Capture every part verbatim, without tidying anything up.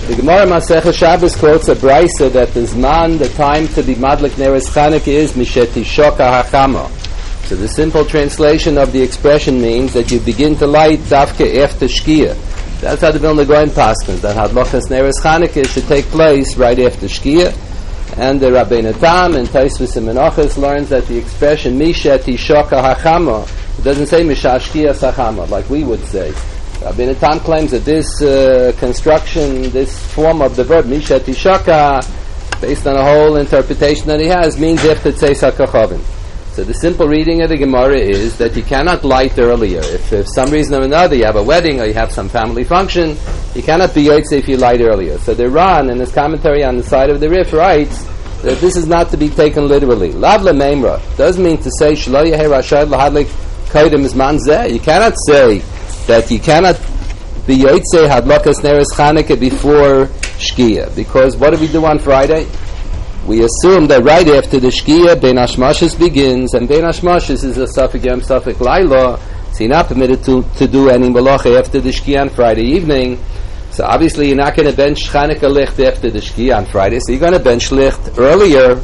The Gemara Masechah Shabbos quotes a brisa that the zman, the time to be madlik neres Chanukah is mishetishoka hachama. So the simple translation of the expression means that you begin to light dafke after shkia. That's how the Vilna Gaon paskins, that hadlochas neres Chanukah should take place right after shkia. And the Rabbeinu Tam and Tosfos and Menachos learns that the expression mishetishoka hachama, it doesn't say mishashkia sachama like we would say. Rabbeinu Tam claims that this uh, construction, this form of the verb mishetishoka, based on a whole interpretation that he has, means after tzeis hakachavim. So the simple reading of the Gemara is that you cannot light earlier. If for some reason or another you have a wedding or you have some family function, you cannot be yotze if you light earlier. So the Ran, in his commentary on the side of the Rif, writes that this is not to be taken literally. Lav lemeimra doesn't mean to say shlo yehei rashad lahadlik kodim zman zeh. You cannot say that you cannot be yotze hadlokas neres Chanukah before shkia, because what do we do on Friday? We assume that right after the Shkia, Bein Hashmashis begins, and Bein Hashmashis is a Safek Yom Safek Laila, so you're not permitted to, to do any Malacha after the Shkia on Friday evening. So obviously you're not going to bench Chanukah Licht after the Shkia on Friday, so you're going to bench Licht earlier.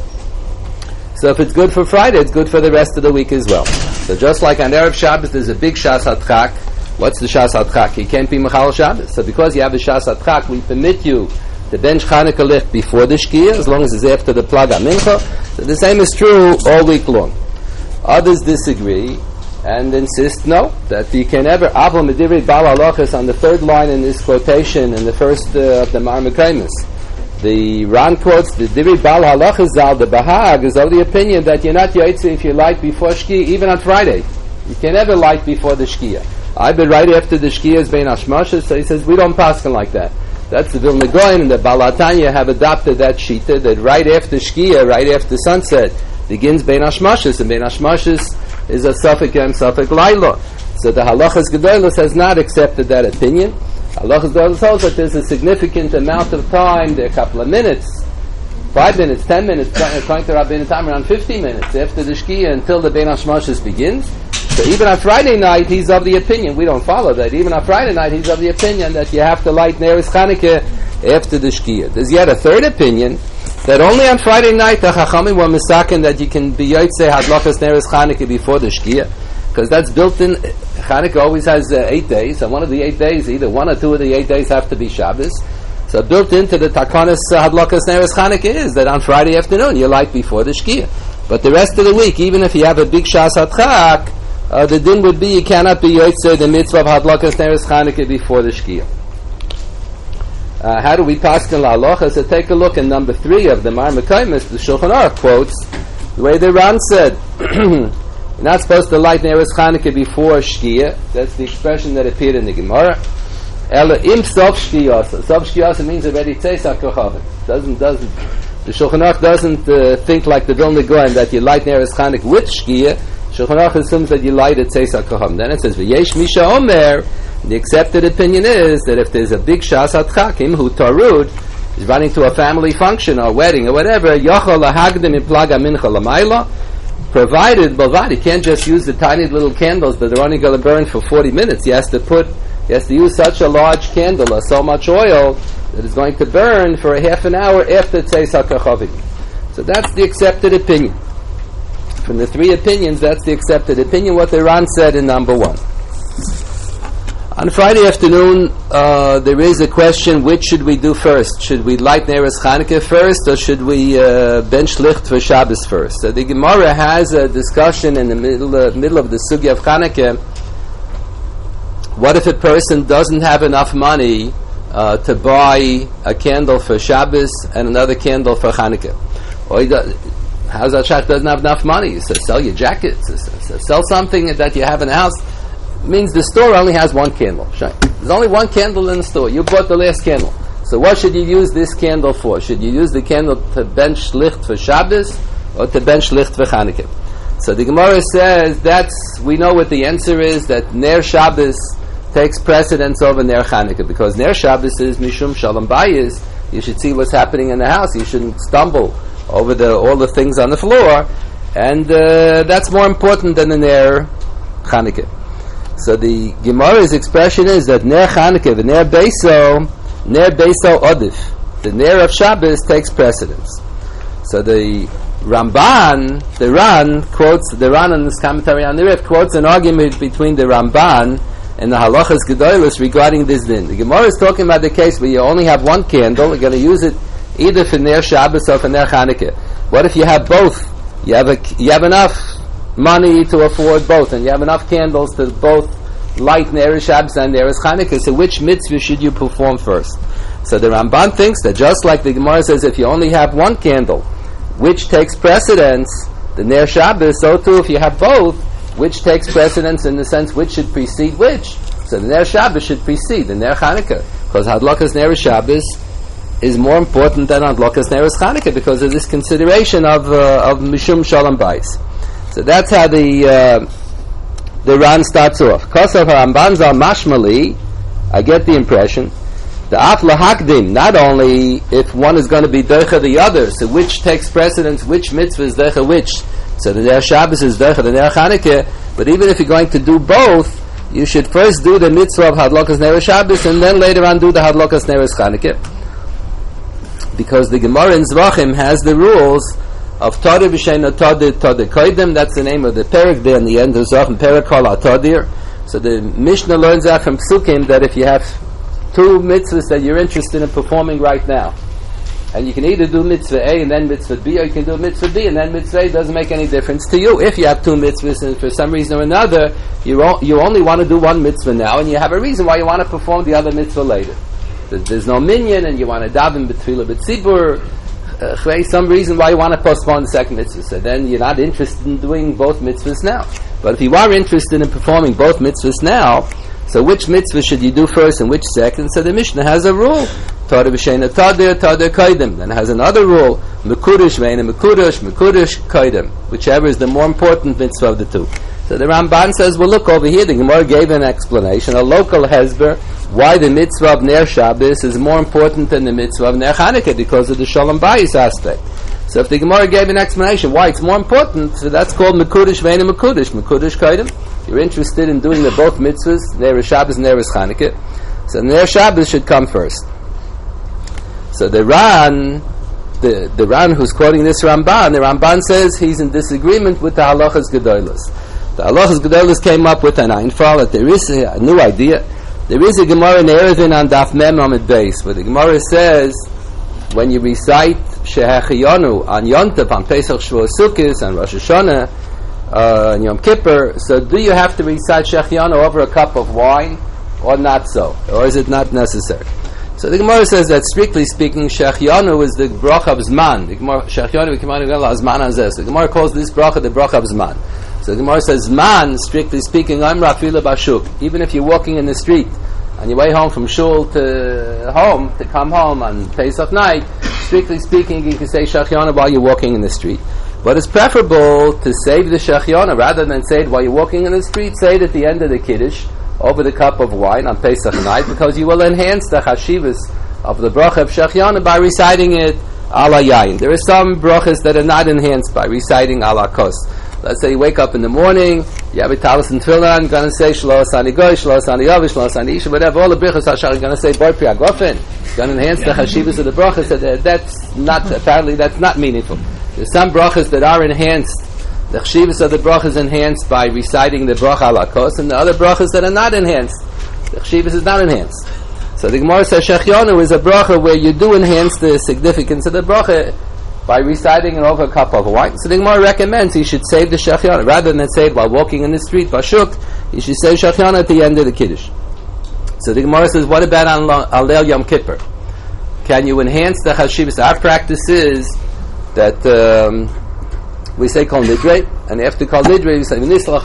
So if it's good for Friday, it's good for the rest of the week as well. So just like on Erev Shabbos, there's a big Shas HaDchak. What's the Shas HaDchak? You can't be Mechal Shabbos. So because you have a Shas HaDchak, we permit you the bench Chanukah Licht before the Shkia, as long as it's after the Plag HaMincha. So the same is true all week long. Others disagree and insist, no, that you can never, Aval Medivri Bal Halachas, on the third line in this quotation, in the first uh, of the Mar Mekaymis. The Ran quotes, the Divri Bal Halachas Zal, the Bahag, is of the opinion that you're not Yotze if you light before Shkia, even on Friday. You can never light before the Shkia. I've been right after the Shkia is Bein Hashmashis, so he says, we don't paskin like that. That's the Vilna Gaon and the Baal HaTanya have adopted that shita that right after Shkia, right after sunset, begins Bein Hashmashis, and Bein Hashmashis is a Safek Yom Safek Laila. So the Halachas Gedolos has not accepted that opinion. Halachas Gedolos tells that there's a significant amount of time, there are a couple of minutes, five minutes, ten minutes, according to Rabbeinu Tam, around fifty minutes after the Shkia until the Bein Hashmashis begins. So even on Friday night, he's of the opinion, we don't follow that, even on Friday night, he's of the opinion that you have to light Neres Chanukah after the Shkia. There's yet a third opinion, that only on Friday night, the Chachamim were misaken that you can be Yotze Hadlochas Neres Chanukah before the Shkia, because that's built in. Chanukah always has uh, eight days, and one of the eight days, either one or two of the eight days have to be Shabbos. So built into the Takanas uh, Hadlochas Neres Chanukah is that on Friday afternoon, you light before the Shkia. But the rest of the week, even if you have a big Shas HaDchak, Uh, the din would be you cannot be yotze the mitzvah of hadlakas neres Chanukah before the Shkia. Uh, how do we paskin la halacha? So take a look in number three of the Mar Mekaymis. The Shulchan Aruch quotes the way the Ran said, you're not supposed to light neres Chanukah before Shkia. That's the expression that appeared in the Gemara. Ela im sof shkiyasa. Sof shkiyasa means already tzeis hakachavim. Doesn't doesn't the Shulchan Aruch doesn't uh, think like the Vilna Gaon that you light neres Chanukah with Shkia. Shulchan Aruch assumes that you light at Tzeis HaKacham. Then it says, V'yesh Misha Omer, the accepted opinion is that if there's a big Shas HaDchakim who Tarud is running to a family function or wedding or whatever, Yochel LaHagdim in Plaga Mincha Lamayla, provided, Bavad, he can't just use the tiny little candles that are only going to burn for forty minutes. He has to put, he has to use such a large candle or so much oil that is going to burn for a half an hour after Tzeis HaKachavim. So that's the accepted opinion. From the three opinions, that's the accepted opinion, what the Ran said in number one. On Friday afternoon, uh, there is a question, which should we do first? Should we light Neres Chanukah first, or should we uh, bench Licht for Shabbos first? So the Gemara has a discussion in the middle, uh, middle of the Sugya of Chanukah. What if a person doesn't have enough money uh, to buy a candle for Shabbos and another candle for Chanukah? Or he does, How's that shach doesn't have enough money? He says, sell your jackets. He says, sell something that you have in the house. It means the store only has one candle. There's only one candle in the store. You bought the last candle. So what should you use this candle for? Should you use the candle to bench Licht for Shabbos or to bench Licht for Chanukah? So the Gemara says, that's, we know what the answer is, that Ner Shabbos takes precedence over Ner Chanukah, because Ner Shabbos is Mishum Shalom Bayis. You should see what's happening in the house. You shouldn't stumble over the all the things on the floor, and uh, that's more important than the Ner Chanukah. So the Gemara's expression is that Ner Chanukah, the Ner Beiso, Ner Beiso Odif. The Ner of Shabbos takes precedence. So the Ramban, the Ran, quotes, the Ran in this commentary on the Rif, quotes an argument between the Ramban and the Halachas Gedolos regarding this din. The Gemara is talking about the case where you only have one candle, you're going to use it either for Ner Shabbos or for Ner Chanukah. What if you have both? You have a, you have enough money to afford both, and you have enough candles to both light Ner Shabbos and Ner Chanukah, so which mitzvah should you perform first? So the Ramban thinks that just like the Gemara says, if you only have one candle, which takes precedence, the Ner Shabbos, so too if you have both, which takes precedence in the sense which should precede which. So the Ner Shabbos should precede the Ner Chanukah, because Hadlakas Ner Shabbos is more important than Hadlakas Ner Chanukah because of this consideration of uh, of Mishum Shalom Bais. So that's how the uh, the Ran starts off. Kosav Haramban Zal Mashmali, I get the impression, the Af Lahakdim, not only if one is going to be Deicha the other, so which takes precedence, which mitzvah is Deicha which. So the Ner Shabbos is Deicha the Ner Chanukah, but even if you're going to do both, you should first do the mitzvah of Hadlakas Ner Shabbos and then later on do the Hadlakas Ner Chanukah. Because the Gemara in Zvachim has the rules of Todeh B'Sheina Todeh Todeh Koidem, that's the name of the Perek there in the end of Zvachim, Perek Kol HaTodir. So the Mishnah learns out from Psukim that if you have two mitzvahs that you're interested in performing right now, and you can either do mitzvah A and then mitzvah B, or you can do mitzvah B and then mitzvah A, it doesn't make any difference to you. If you have two mitzvahs and for some reason or another you o- you only want to do one mitzvah now, and you have a reason why you want to perform the other mitzvah later. There's, there's no minyan, and you want to daven b'tfilah b'tzibur, uh, some reason why you want to postpone the second mitzvah. So then you're not interested in doing both mitzvahs now. But if you are interested in performing both mitzvahs now, so which mitzvah should you do first and which second? So the Mishnah has a rule. Todeh B'Sheina Todeh, Todeh Koidem. Then it has another rule. Mekudesh, Ve'ena Mekudesh, Mekudesh Koidem. Whichever is the more important mitzvah of the two. So the Ramban says, well look over here, the Gemara gave an explanation, a local hesber, why the mitzvah of Ner Shabbos is more important than the mitzvah of Ner Chanukah because of the Shalom Bayis aspect. So if the Gemara gave an explanation why it's more important, so that's called Mekudesh, Ve'ena Mekudesh, Mekudesh Koidem. You're interested in doing the both mitzvahs, Ner Shabbos and Ner Chanukah. So Ner Shabbos should come first. So the Ran, the, the Ran who's quoting this Ramban, the Ramban says he's in disagreement with the Halachas Gedolos. The Halachas Gedolos came up with an Einfall that there is a, a new idea. There is a Gemara in Erevin on Daf Mem Amid Beis, where the Gemara says, when you recite Shehechiyonu on Yontav, on Pesach Shavuos Sukkos, on Rosh Hashanah, uh, and Yom Kippur, so do you have to recite Shehechiyonu over a cup of wine, or not so? Or is it not necessary? So the Gemara says that strictly speaking, Shehechiyonu is the bracha of Zman. The Gemara, Shehechiyonu v'kimanu g'el Zman hazeh. So the Gemara calls this bracha the bracha of Zman. So the Gemara says, Zman, strictly speaking, I'm Rafila Bashuk. Even if you're walking in the street, on your way home from shul to home, to come home on Pesach night, strictly speaking, you can say Shehechiyonu while you're walking in the street. But it's preferable to save the Shehechiyonu, rather than say it while you're walking in the street, say it at the end of the Kiddush, over the cup of wine on Pesach night, because you will enhance the chashivas of the bracha of Shehechiyonu by reciting it ala yayin. There are some brachas that are not enhanced by reciting ala kos. Let's say you wake up in the morning, you have a talis and tefillin, you're going to say Shlo Asani Goy, Shlo Asani Yavish, Shlo Asani Isha, whatever, all the brachas Hashar, you're going to say Bor Pri Agofen, you're going to enhance the chashivas of the brachas. So that, that's not, apparently that's not meaningful. There's some brachas that are enhanced, the chashivas of the brachas is enhanced by reciting the bracha ala kos, and the other brachas that are not enhanced, the chashivas is not enhanced. So the Gemara says Shehechiyonu is a bracha where you do enhance the significance of the bracha by reciting it over a cup of wine. So the Gemara recommends he should save the Shehechiyonu. Rather than say it while walking in the street, Bashuk, he should say Shehechiyonu at the end of the Kiddush. So the Gemara says, what about on Alel Yom Kippur? Can you enhance the Chashivas? Our practice is that um, we say Kol Nidre, and after Kol Nidre, we say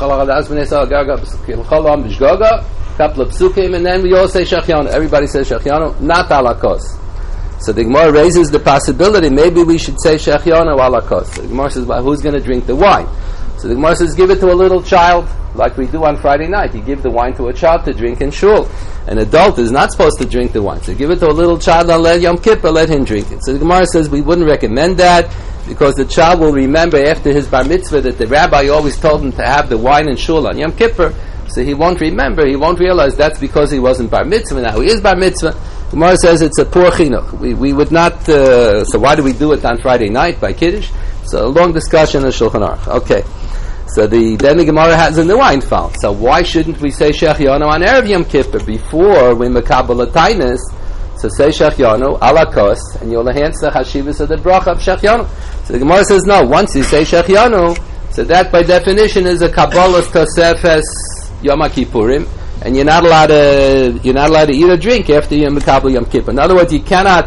a couple of psukim, and then we all say Shehechiyonu. Everybody says Shehechiyonu, not ala kos. So the Gemara raises the possibility, maybe we should say Shehechiyonu ala kos. So the Gemara says, well, who's going to drink the wine? So the Gemara says, give it to a little child, like we do on Friday night. You give the wine to a child to drink in shul. An adult is not supposed to drink the wine. So give it to a little child on Yom Kippur, let him drink it. So the Gemara says, we wouldn't recommend that, because the child will remember after his bar mitzvah that the rabbi always told him to have the wine in shul on Yom Kippur. So he won't remember, he won't realize that's because he wasn't bar mitzvah. Now he is bar mitzvah, Gemara says it's a poor chinuch. We we would not. Uh, so why do we do it on Friday night by Kiddush? So a long discussion in Shulchan Aruch. Okay. So the then the Gemara has a new Einfall. So why shouldn't we say Shechianu on Erev Yom Kippur before we makabel Tainus? So say Shechianu ala kos, and you'll enhance the chashivas of the bracha of Shechianu. So the Gemara says no. Once you say Shechianu, so that by definition is a kabbalas tosefes Yom Kippurim, and you're not allowed to you're not allowed to eat or drink after you makabel Yom Kippur. In other words, you cannot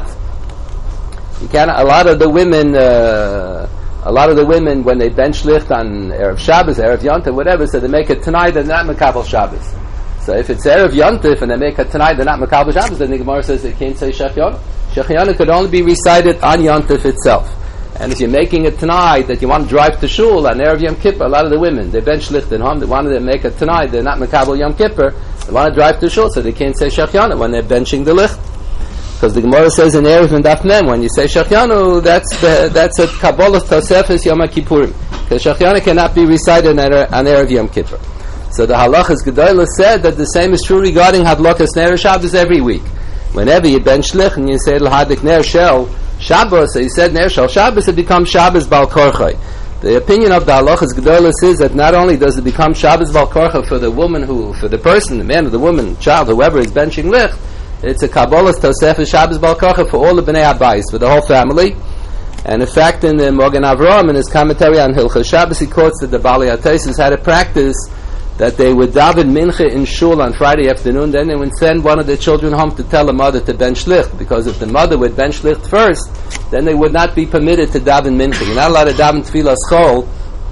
you cannot. A lot of the women. Uh, A lot of the women, when they bench licht on Erev Shabbos, Erev Yontif, whatever, so they make it tonight, they're not Mekabel Shabbos. So if it's Erev Yontif and they make it tonight, they're not Mekabel Shabbos, then the Gemara says they can't say Shechianu. Shechianu could only be recited on Yontif itself. And if you're making it tonight, that you want to drive to Shul on Erev Yom Kippur, a lot of the women, they bench licht in home, they want to make it tonight, they're not Mekabel Yom Kippur, they want to drive to Shul, so they can't say Shechianu when they're benching the licht. Because the Gemara says in Erev and Daf Mem, when you say Shechianu, that's the, that's a Kabbalah Tosefes Yom Kippurim. Because Shechianu cannot be recited on Erev Yom Kippur. So the Halachas Gedolah said that the same is true regarding Hadlokas Ner Shabbos every week. Whenever you bench Shlich and you say L'Hadik Ner Shel Shabbos, so you said Ner Shel Shabbos, it becomes Shabbos Bal Korchai. The opinion of the Halachas Gedolah is that not only does it become Shabbos Bal Korchai for the woman who, for the person, the man or the woman, child, whoever is benching Lich, it's a Kabbalas Tosefes Shabbos Bal Korcha for all the Bnei Abayis, for the whole family. And in fact, in the Mogen Avraham, in his commentary on Hilchos Shabbos, he quotes that the Bali Ateisus had a practice that they would daven mincha in shul on Friday afternoon, then they would send one of their children home to tell the mother to bench licht, because if the mother would bench licht first, then they would not be permitted to daven mincha. You're not allowed to daven tefillah schol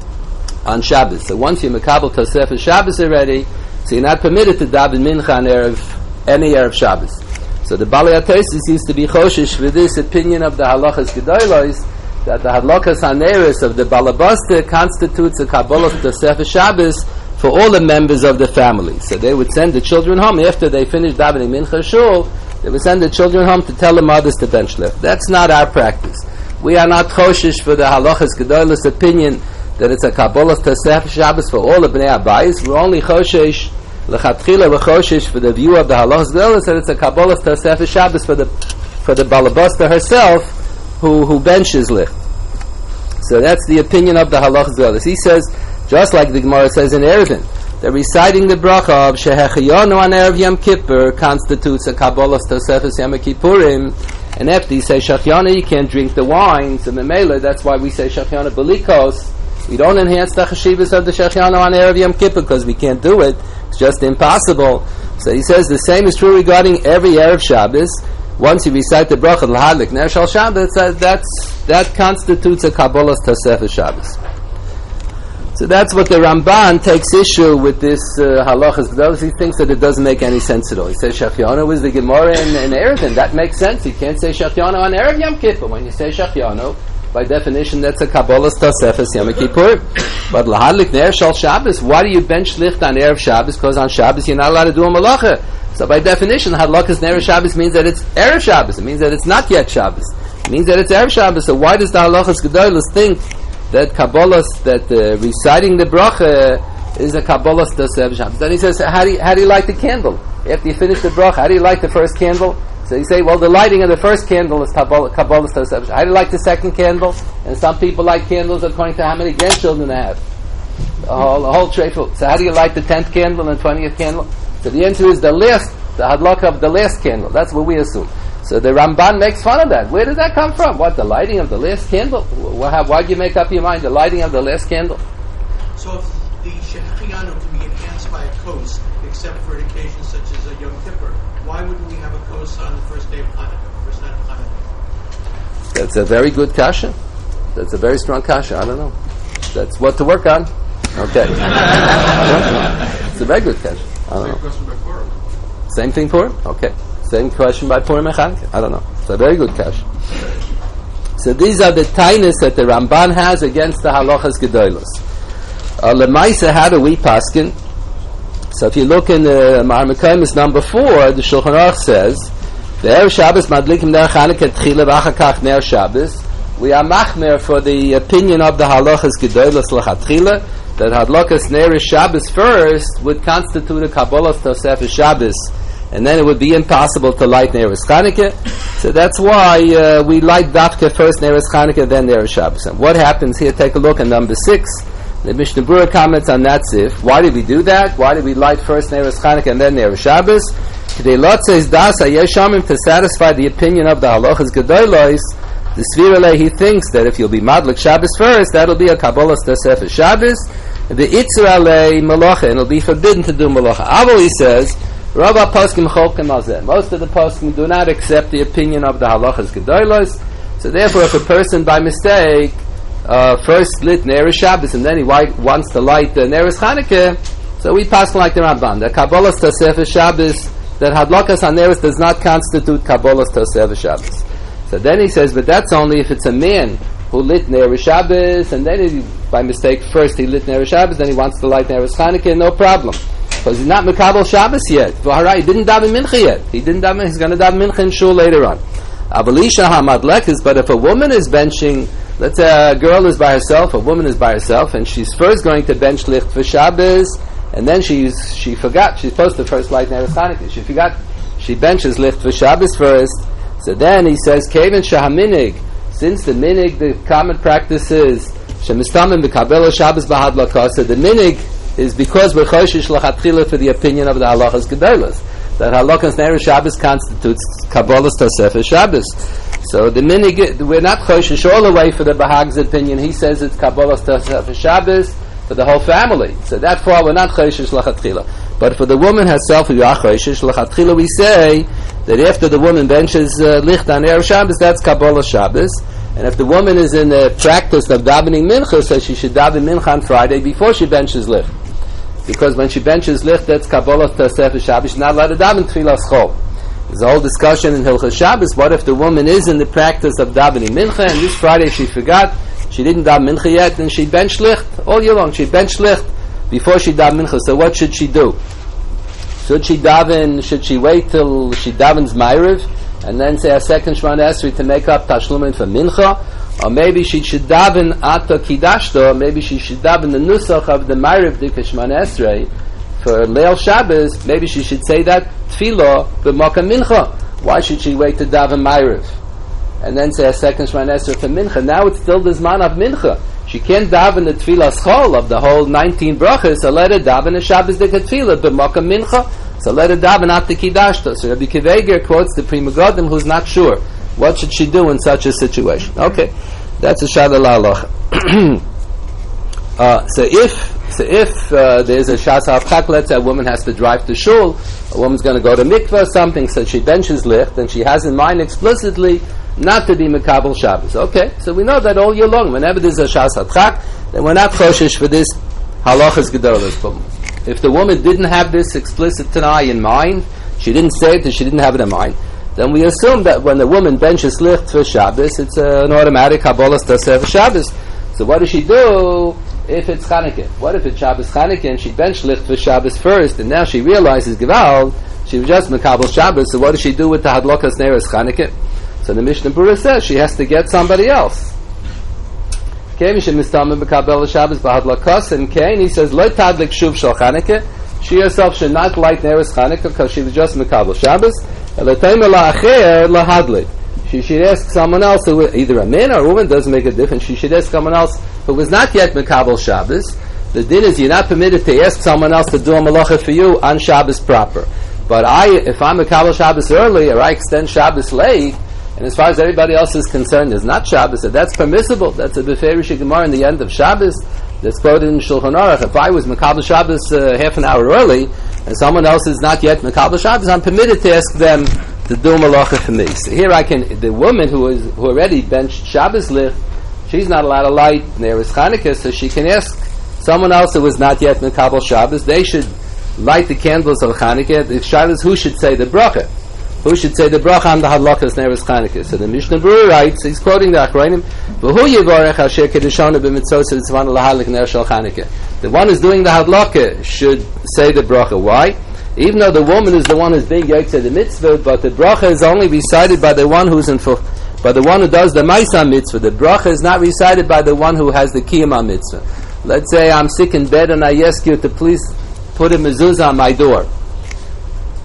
on Shabbos. So once you makabel Tosefes Shabbos already, so you're not permitted to daven mincha on Erev, any Erev Shabbos. So the Bali Ateisus used to be choshish with this opinion of the Halachas Gedolos, that the Hadlokas Haneris of the Balabasta constitutes a Kabbalah Tosefes Shabbos for all the members of the family. So they would send the children home after they finished davening Mincha Shul. They would send the children home to tell the mothers to bench lift. That's not our practice. We are not choshish for the Halachas Gedolos opinion that it's a Kabbalah Tosefes Shabbos for all the Bnei Abayis. We're only choshish L'chatchila v'choshish for the view of the Halachas Gedolos that it's a Kabbalah Tosefes Shabbos for the for the Balabasta herself who who benches licht. So that's the opinion of the Halachas Gedolos. He says, just like the Gemara says in Erevin, that reciting the bracha of Shechianu on Erev Yom Kippur constitutes a Kabbalah Tosefes Yom Kippurim, and after you say Shechianu, you can't drink the wine. So Memela, that's why we say Shechianu Belikos. We don't enhance the chashivas of the Shechianu on Erev Yom Kippur because we can't do it. It's just impossible. So he says the same is true regarding every Erev Shabbos. Once you recite the bracha l'hadlik ner shel Shabbos, that's that constitutes a Kabbalas Tosefes Shabbos. So that's what the Ramban takes issue with this uh, halachas gedolos. He thinks that it doesn't make any sense at all. He says Shechianu is the Gemara in, in Erevin. That makes sense. You can't say Shechianu on Erev Yom Kippur. When you say Shechianu, by definition, that's a Kabbalas Tosefes Yom Kippur. But l'hadlik ner shel Shabbos, why do you bench licht on Erev Shabbos? Because on Shabbos you're not allowed to do a malacha. So by definition, hadlakas ner Shabbos means that it's Erev Shabbos. It means that it's not yet Shabbos. It means that it's Erev Shabbos. So why does the halachas gedolos think that Kabbalas, that uh, reciting the bracha is a Kabbalas Tosefes Shabbos? Then he says, how do you, how do you light the candle? After you finish the bracha, how do you light the first candle? So you say, well, the lighting of the first candle is Kabbalas Tosefes Shabbos. How do you like the second candle? And some people light candles according to how many grandchildren they have. A whole, a whole tray full. So how do you light the tenth candle and twentieth candle? So the answer is the last, the hadlaka of the last candle. That's what we assume. So the Ramban makes fun of that. Where did that come from? What, the lighting of the last candle? Why did you make up your mind, the lighting of the last candle? So if the Shechianu can be enhanced by a kos, except for occasions such as a Yom Kippur, why wouldn't we have a kos on the first day of Hanukkah, first night of Hanukkah? That's a very good kasha. That's a very strong kasha. I don't know. That's what to work on. Okay. It's a very good kasha. I don't know. Same question by Purim. Same thing Purim? Okay. Same question by Purim and Chanukah. I don't know. It's a very good kasha. So these are the tainis that the Ramban has against the halachas gedolos. Uh, Lemaisa, how do we paskin? So if you look in the Marmekaimus number four, the Shulchan Aruch says, the Erev Shabbos madlikim ner Chanukah tchila v'achakach ner Shabbos. We are machmer for the opinion of the halachas gedolos l'chatchila, that hadlakas ner Shabbos first would constitute a Kabbalas Tosefes Shabbos, and then it would be impossible to light Neres Chanukah. So that's why uh, we light Dafka first Neres Chanukah, then Neres Shabbos. And what happens here? Take a look at number six. The Mishnah Berurah comments on that sif. Why did we do that? Why did we light first Neres Chanukah and then Neres Shabbos? Today Lot says das hayeshamim to satisfy the opinion of the halachas gedolos. The Svirale, he thinks that if you'll be madlik Shabbos first, that'll be a Kabbalah Tasefah Shabbos. The Itzrale Malacha, and it'll be forbidden to do Malacha. Avo, he says, Rabba Poskim Cholkim Azeh. Most of the Poskim do not accept the opinion of the halachas gedolos. So therefore, if a person by mistake uh, first lit Neres Shabbos and then he white, wants to light the Neres Chanukah, so we pass like the Ramban. The Kabbalah Tasefah Shabbos, that Hadlakas HaNeres does not constitute Kabbalah Tasefah Shabbos. So then he says, but that's only if it's a man who lit Neres Shabbos, and then he, by mistake first he lit Neres Shabbos, then he wants to light Neres Chanukah, no problem. Because he's not Mekabel Shabbos yet. He didn't daven Mincha yet. He didn't daven, he's going to daven Mincha in Shul later on. Abalisha HaMadlek is, but if a woman is benching, let's say a girl is by herself, a woman is by herself, and she's first going to bench Licht for Shabbos, and then she's, she forgot, she's supposed to first light Neres Chanukah. She forgot, she benches Licht for Shabbos first. So then he says, Kevin Shahaminig, since the minig, the common practice is, Shemistamim B'Kabela Shabbos B'Hadlakah, so the minig is because we're Choshish L'Chatchila for the opinion of the halachas gedolos, that halachas Neres Shabbos constitutes Kabbalah Tasefah Shabbos. So the minig, we're not Choshish all the way for the Bahag's opinion. He says it's Kabbalah Tasefah Shabbos for the whole family. So that far we're not Choshish L'Chatchila. But for the woman herself, who are Choshish L'Chatchila, we say that after the woman benches uh, Licht on Erev Shabbos, that's Kabbalah Shabbos. And if the woman is in the practice of davening Mincha, so she should daven Mincha on Friday before she benches Licht. Because when she benches Licht, that's Kabbalah Tasefah Shabbos. She's not allowed to daven Tfilas Chol. There's a whole discussion in Hilchas Shabbos. What if the woman is in the practice of davening Mincha, and this Friday she forgot, she didn't daven Mincha yet, and she benched Licht all year long. She benched Licht before she daven Mincha. So what should she do? Should she daven, should she wait till she davens Ma'ariv, and then say a second Shemona Esrei to make up Tashlumin for Mincha? Or maybe she should daven Ata Kidashto, maybe she should daven the Nusach of the Ma'ariv Dika Shemona Esrei for Leil Shabbos. Maybe she should say that Tfilah B'Maka Mincha. Why should she wait to daven Ma'ariv and then say a second Shemona Esrei for Mincha? Now it's still the Zman of Mincha. She can't daven the Tfilah Schol of the whole nineteen brachas, so let her daven the Shabbos Dika Tfilah B'Maka Mincha. So let her daven at the Kidashta. So Rabbi Kiveger quotes the Pri Megadim who's not sure. What should she do in such a situation? Okay, that's a Shad al-Halacha. uh, so if so if uh, there's a Shas HaChak, let's say a woman has to drive to Shul, a woman's going to go to mikveh or something, so she benches Licht, and she has in mind explicitly not to be Mekabel Shabbos. Okay, so we know that all year long, whenever there's a Shas HaChak, then we're not choshish for this halachas gedolos. If the woman didn't have this explicit Tanai in mind, she didn't say it, she didn't have it in mind, then we assume that when the woman benches Licht for Shabbos, it's uh, an automatic Kabbalah Tasefah Shabbos. So what does she do if it's Chanukah? What if it's Shabbos Chanukah and she benched Licht for Shabbos first, and now she realizes Gewalt, she was just Mekabel Shabbos, so what does she do with the Hadlokas Neres Chanukah? So the Mishnah Berurah says she has to get somebody else. Kain shemistamim b'kabel Shabbos b'hadlakas, and Kain, he says lo tadlik shuv shel Chanukah. She herself should not light Neres Chanukah because she was just Mekabel Shabbos. Elatayim la'acher lahadlik. She should ask someone else, who either a man or a woman, doesn't make a difference. She should ask someone else who was not yet Mekabel Shabbos. The din is you're not permitted to ask someone else to do a malacha for you on Shabbos proper. But I, if I'm Mekabel Shabbos early or I extend Shabbos late, and as far as everybody else is concerned, is not Shabbos, so that's permissible. That's a Beferish Gemara in the end of Shabbos. That's quoted in Shulchan Aruch. If I was Mekabel Shabbos uh, half an hour early, and someone else is not yet Mekabel Shabbos, I'm permitted to ask them to do malacha for me. So here I can, the woman who is who already benched Shabbos Licht, she's not allowed to light Neres Chanukah, so she can ask someone else who was not yet Mekabel Shabbos. They should light the candles of Chanukah. The Shabbos, who should say the bracha? Who should say the bracha on the hadlakas Neres Chanukah? So the Mishnah Berurah writes, he's quoting the Achrayim, "V'hu yivarech asher kedeshanu b'mitzvos tzvan lahadlik ner shel Chanukah." The one who's doing the hadlaka should say the bracha. Why? Even though the woman is the one who's being yotze the mitzvah, but the bracha is only recited by the one who's in for, by the one who does the ma'isa mitzvah. The bracha is not recited by the one who has the kiyama mitzvah. Let's say I'm sick in bed and I ask you to please put a mezuzah on my door.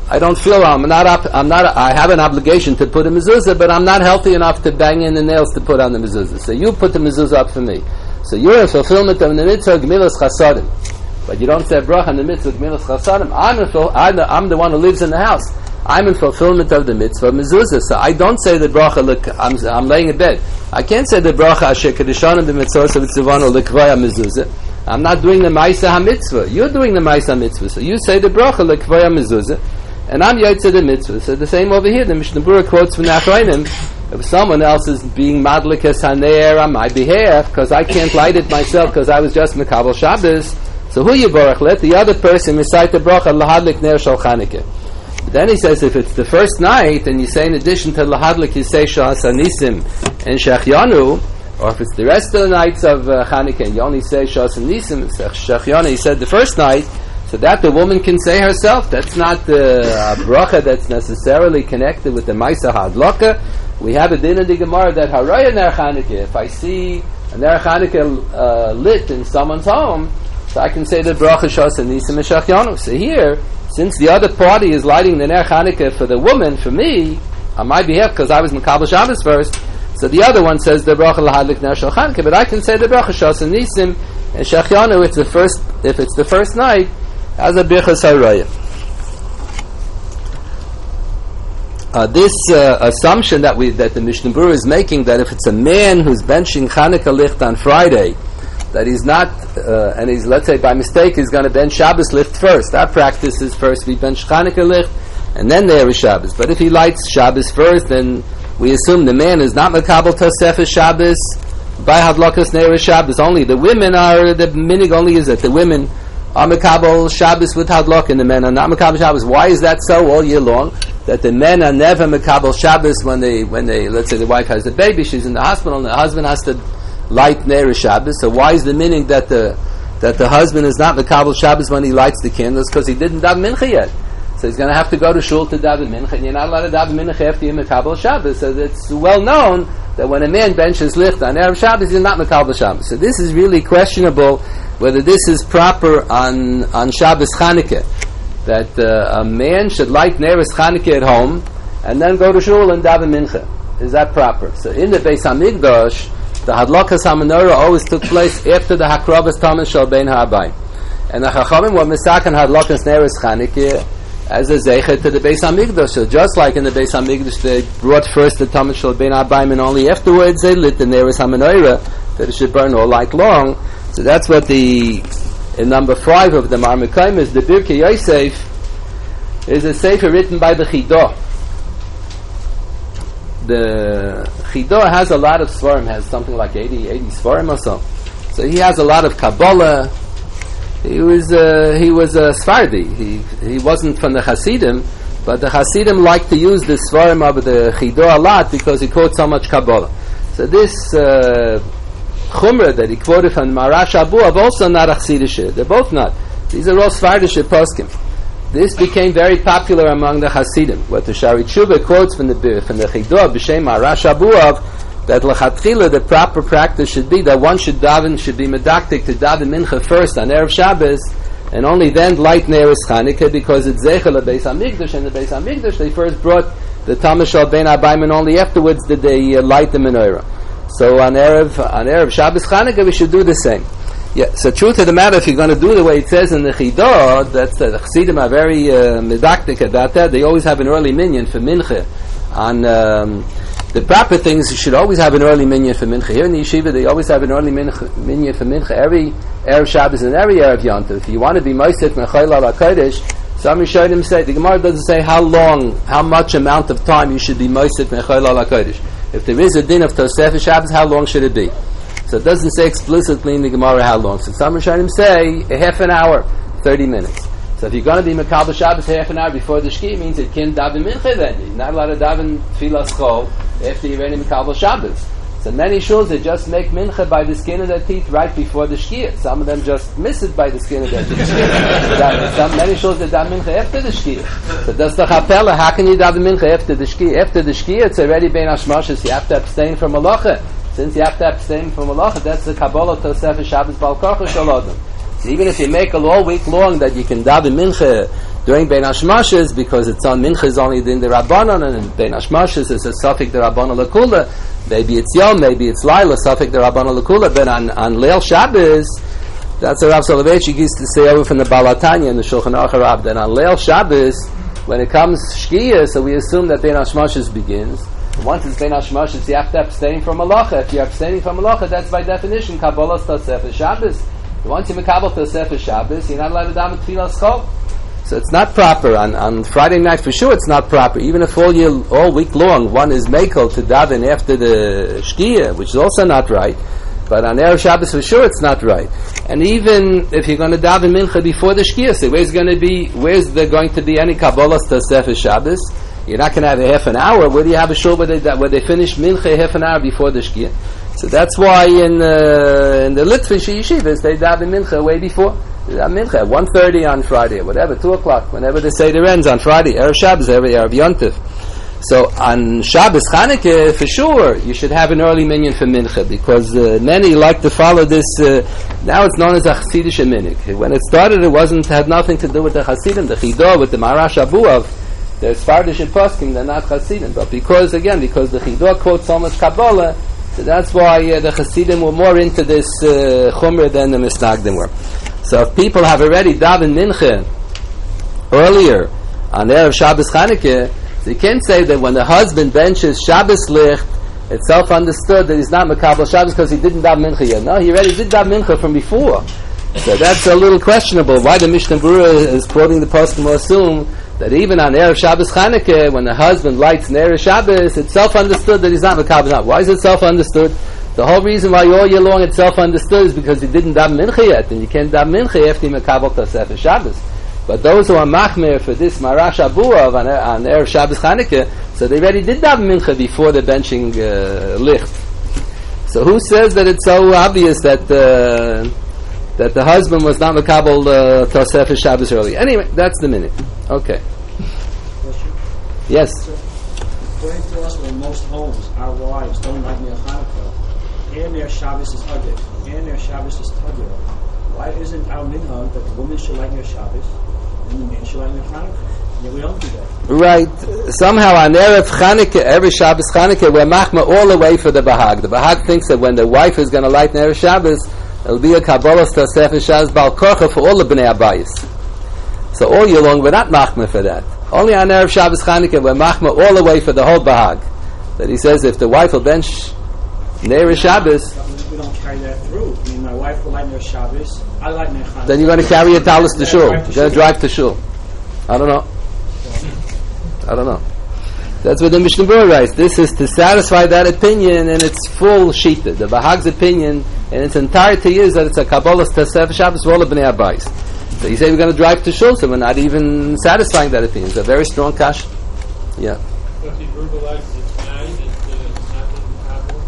I don't feel I'm not up, I'm not I have an obligation to put a mezuzah, but I'm not healthy enough to bang in the nails to put on the mezuzah. So you put the mezuzah up for me. So you're a fulfillment of the mitzvah gemilas chasadim, but you don't say bracha in the mitzvah gemilas chasadim. I'm, a, I'm, the, I'm the one who lives in the house. I'm in fulfillment of the mitzvah mezuzah. So I don't say the bracha. Look, I'm, I'm laying in bed. I can't say the bracha asher kedushanim b'mitzvos of tzivanu lekvaya mezuzah. I'm not doing the ma'isa ha-mitzvah. You're doing the ma'isa ha-mitzvah. So you say the bracha lekvaya mezuzah, and I'm yaitze the mitzvah. So the same over here. The Mishnah Berurah quotes from Nachronim. If someone else is being madlikas haner on my behalf, because I can't light it myself, because I was just mekabel Shabbos, so who yiborach? Let the other person recite the bracha lahadlik ner shal Chanukah. Then he says, if it's the first night, and you say in addition to lahadlik, you say shas anisim and shechianu, or if it's the rest of the nights of uh, Chanukah, and you only say shas anisim and shechianu, he said the first night, so that the woman can say herself. That's not the uh, bracha that's necessarily connected with the Maisa Hadlaka. We have a din in the Gemara that Haraya Ner Chanukah, if I see a Ner Chanukah uh, lit in someone's home, so I can say the bracha Shas and Nisim and Shechianu. So here, since the other party is lighting the Ner Chanukah for the woman, for me, on my behalf, because I was Mekabel Shabbos first, so the other one says the bracha Lahadlik Ner Shal Chanukah, but I can say the bracha Shas and Nisim and Shechianu if it's the first, if it's the first night, as a birchas haraya. Uh, this uh, assumption that we that the Mishnah Berurah is making, that if it's a man who's benching Chanukah licht on Friday, that he's not, uh, and he's, let's say by mistake, he's going to bench Shabbos licht first. Our practice is first we bench Chanukah licht, and then there is Shabbos. But if he lights Shabbos first, then we assume the man is not mekabel tosefes Shabbos by hadlakas neiris Shabbos. Only the women are, the minig only is that the women are mekabel Shabbos with hadlok, and the men are not mekabel Shabbos. Why is that so all year long? That the men are never mekabel Shabbos when they, when they, let's say the wife has a baby, she's in the hospital, and the husband has to light Ner Shabbos. So why is the meaning that the that the husband is not mekabel Shabbos when he lights the candles? Because he didn't daven mincha yet. So he's going to have to go to shul to daven mincha, and you're not allowed to daven mincha after you mekabel Shabbos. So it's well known that when a man benches licht on Erev Shabbos, he's not mekabel Shabbos. So this is really questionable whether this is proper on on Shabbos Chanukah, that uh, a man should light Neres Chanukah at home and then go to shul and daven mincha. Is that proper? So in the Beis Hamikdash, the Hadlakas HaMenorah always took place after the Hakrovas Tamas Shal Bein Ha'abayim, and the Chachamim were misaken Hadlakas Neres Chanukah as a zeichet to the Beis Hamikdash. So just like in the Beis Hamikdash, they brought first the Tamas Shal Bein Ha'abayim, and only afterwards they lit the Neres HaMenorah that it should burn all night long. So that's what the, in number five of the Marmukayim is the Birkei Yosef, is a sefer written by the Chidah. The Chidah has a lot of svarim, has something like eighty, eighty svarim or so. So he has a lot of Kabbalah. He was uh, he was a Sfardi. He he wasn't from the Hasidim, but the Hasidim liked to use the svarim of the Chidah a lot because he quotes so much Kabbalah. So this uh, Chumrah that he quoted from Marash Abuav also not Achsidishe. They're both not. These are all Sfardishe poskim. This became very popular among the Hasidim. What the Shari Tshuva quotes from the from the Chidah b'shem Marash Abuav, that l'chatchila the proper practice should be that one should daven, should be medaktik to daven mincha first on Erev Shabbos, and only then light Neres Chanukah, because it's zeichel the Beis Hamikdash, and the Beis Hamikdash they first brought the Tamas Shal Bein Ha'abayim, and only afterwards did they uh, light the menorah. So on Erev, on Erev Shabbos Chanukah, we should do the same. Yeah, so truth of the matter, if you're going to do the way it says in the Chidah, that's uh, the Chassidim are very uh, medaktik about that. They always have an early minyan for mincha. On um, the proper things, you should always have an early minyan for mincha. Here in the yeshiva, they always have an early mincha, minyan for mincha every Erev Shabbos and every Erev Yom Tov. If you want to be Mosef Mechayil Al HaKodesh, some Rishonim say, the Gemara doesn't say how long, how much amount of time you should be Mosef Mechayil Al HaKodesh. If there is a din of Tosefes Shabbos, how long should it be? So it doesn't say explicitly in the Gemara how long. So some Rishonim say a half an hour, thirty minutes. So if you're going to be Mekabel Shabbos half an hour before the Shki, it means it can't daven mincha then. You're not allowed to daven Tfilas Chol after you're ready Mekabel Shabbos. So many shuls, they just make mincha by the skin of their teeth right before the Shkia. Some of them just miss it by the skin of their teeth. So some many shuls, they daven mincha after the Shkia. So that's the chapella. How can you daven mincha after the Shkia? After the Shkia, it's already bein hashmashas. You have to abstain from malacha. Since you have to abstain from malacha, that's the Kabbalah Tosefes Shabbos Bal Kocha Shel Adam. So even if you make it all week long that you can daven mincha During Bein Hashmashas, because it's on Mincha is only in the Rabbanon, and Bein Hashmashas is a suffix the Rabbanon Lakula. Maybe it's Yom, maybe it's Laila, suffix the Rabbanon Lakula. But on on Leil Shabbos, that's what Rav Soloveitchik used to say over from the Balatanya and the Shulchan Aruch Rav. Then on Leil Shabbos, when it comes Shkia, so we assume that Bein Hashmashas begins. Once it's Bein Hashmashas, you have to abstain from Malacha. If you're abstaining from Malacha, that's by definition Kabbalah Tosefes Shabbos. Once you Mekabel Tosefes Shabbos, you're not allowed to daven Tfilas Chol. So it's not proper on, on Friday night for sure. It's not proper. Even if all year, all week long, one is mekel to daven after the Shkia, which is also not right. But on Erev Shabbos for sure, it's not right. And even if you're going to daven Mincha before the Shkia, so where's going to be? Where's there going to be any Kabbalah Tosefes Shabbos? You're not going to have a half an hour. Where do you have a shul where they where they finish Mincha half an hour before the Shkia? So that's why in uh, in the Litvish yeshivas they daven Mincha way before. Mincha at one thirty on Friday, or whatever, two o'clock, whenever the Seder ends on Friday, Erev Shabbos, every Erev Yontif. So on Shabbos Chanukah, for sure, you should have an early minyan for Mincha, because uh, many like to follow this, uh, now it's known as a Chassidish minhag. When it started, it wasn't, had nothing to do with the Chassidim, the Chidah, with the Marash Abuav. There's Fardish and Poskim, they're not Chassidim. But because, again, because the Chidah quotes so much Kabbalah, so that's why uh, the Chassidim were more into this uh, Chumrah than the Misnagdim were. So if people have already davened Mincha earlier on Erev Shabbos Chanukah, so you can't say that when the husband benches Shabbos Licht, it's self-understood that he's not Mekabel Shabbos because he didn't daven Mincha yet. No, he already did daven Mincha from before. So that's a little questionable. Why the Mishnah Berurah is quoting the Poskim will assume that even on Erev Shabbos Chanukah, when the husband lights an Erev Shabbos, it's self-understood that he's not Mekabel Shabbos. Why is it self-understood? The whole reason why all year long it's self-understood is because you didn't daven Mincha yet, and you can't daven Mincha after you Mekabel Tosefes Shabbos. But those who are machmir for this Marash Abuav on, on Erev Shabbos Chanukah, so they already did daven Mincha before the benching uh, Licht. So who says that it's so obvious that uh, that the husband was not Mekabel uh, Tosefes Shabbos early? Anyway, that's the minute. Okay. Question? Yes. So, according to us, in most homes, our wives don't like Ner Chanukah, and their Shabbos is Hadid, and their Shabbos is Tadil. Why isn't our minhag that the woman should like Ner Shabbos and the man should like Ner Chanukah? Yeah, we don't do that. Right. Somehow on Erev Chanukah, every Shabbos Chanukah, we're machma all the way for the Bahag. The Bahag thinks that when the wife is going to light Erev Shabbos, it'll be a Kabbalah Tosefes Shabbos Bal Korcha for all the Bnei Abayis. So all year long, we're not machma for that. Only on Erev Shabbos Chanukah, we're machma all the way for the whole Bahag. That he says if the wife will bench Ner Shabbos, we don't carry that through. I mean, my wife will like Ner Shabbos, I like Ner Chanukah. then you're going to carry a talus to shul. You're going to drive to shul. I don't know. I don't know. That's what the Mishnah Berurah writes. This is to satisfy that opinion in its full shita. The Bahag's opinion in its entirety is that it's a Kabbalah Tosefes Shabbos for all of Bnei Abayis. So you say we're going to drive to shul, so we're not even satisfying that opinion. It's a very strong kash. Yeah. But he verbalizes it tonight, it's not in Kabbalah,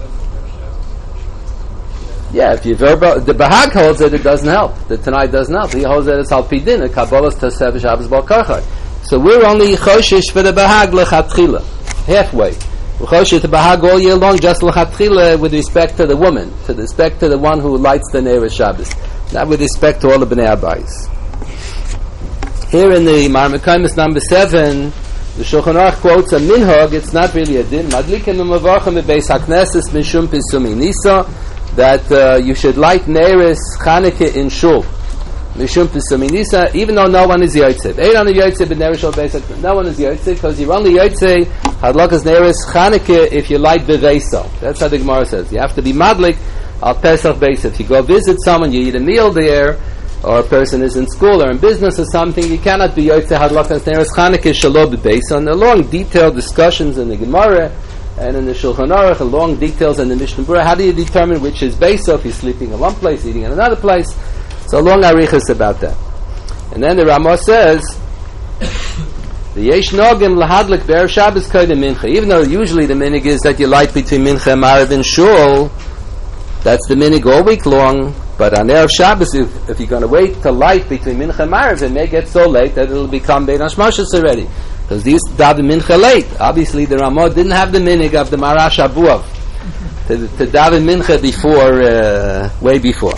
Yeah, if you verbal, the Bahag holds that it doesn't help. The Tanai doesn't help. He holds that it's al pidin, a Kabbalah's Tosefes Shabbos Bal Karchai. So we're only choshish for the Bahag lechatchila, halfway. We're choshish the Bahag all year long, just lechatchila with respect to the woman, to respect to the one who lights the Ner Shabbos, not with respect to all the Bnei Abayis. Here in the Marmekaimus number seven, the Shulchan Aruch quotes a minhag. It's not really a din. Madlikin u'mavarchim bebeis hakneses mishum pisumi nisa, that uh, you should light Neres Chanukah in shul. Mishum pisumi nisa, even though no one is yotze. Ein on the yotze, but Neres shul beis. No one is yotze because you're only yotze hadlakas Neres Chanukah if you light beveso. That's how the Gemara says. You have to be madlik al Pesach beis. If you go visit someone, you eat a meal there, or a person is in school or in business or something, you cannot be yotze hadlakas Neres Chanukah shelo beveso. And the long detailed discussions in the Gemara and in the Shulchan Aruch, and long details in the Mishnah Berurah. How do you determine which is beso if you're sleeping in one place, eating in another place? So long arichas about that. And then the Ramah says, the yesh nogim lahadlik be'erev Shabbos koydem mincha. Even though usually the minig is that you light between mincha and marav and shul, that's the minig all week long. But on erev Shabbos, if, if you're going to wait to light between mincha and marav, it may get so late that it'll become bein hashmashas already. Because these daven mincha late. Obviously, the Ramah didn't have the minig of the Marash Abuav to, to daven mincha before, uh, way before.